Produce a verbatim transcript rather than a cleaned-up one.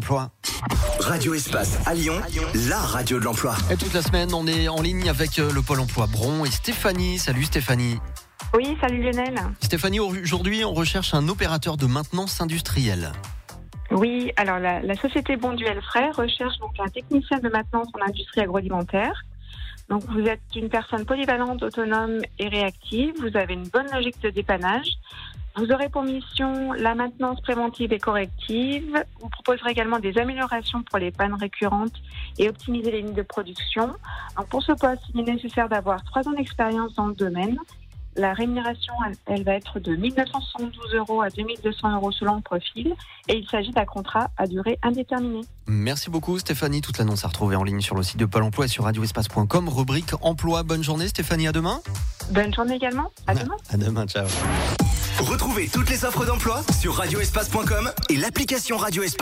emploi. Radio Espace à Lyon, la radio de l'emploi. Et toute la semaine, on est en ligne avec le Pôle emploi Bron et Stéphanie. Salut Stéphanie. Oui, salut Lionel. Stéphanie, aujourd'hui, on recherche un opérateur de maintenance industrielle. Oui, alors la, la société Bonduel Frères recherche donc un technicien de maintenance en industrie agroalimentaire. Donc vous êtes une personne polyvalente, autonome et réactive. Vous avez une bonne logique de dépannage. Vous aurez pour mission la maintenance préventive et corrective. Vous proposerez également des améliorations pour les pannes récurrentes et optimiser les lignes de production. Alors pour ce poste, il est nécessaire d'avoir trois ans d'expérience dans le domaine. La rémunération, elle, elle va être de mille neuf cent soixante-douze euros à deux mille deux cents euros selon le profil. Et il s'agit d'un contrat à durée indéterminée. Merci beaucoup Stéphanie. Toute l'annonce à retrouver en ligne sur le site de Pôle emploi et sur radio espace point com. Rubrique emploi. Bonne journée Stéphanie, à demain. Bonne journée également. À demain. À demain, ciao. Retrouvez toutes les offres d'emploi sur radio espace point com et l'application Radio Espace.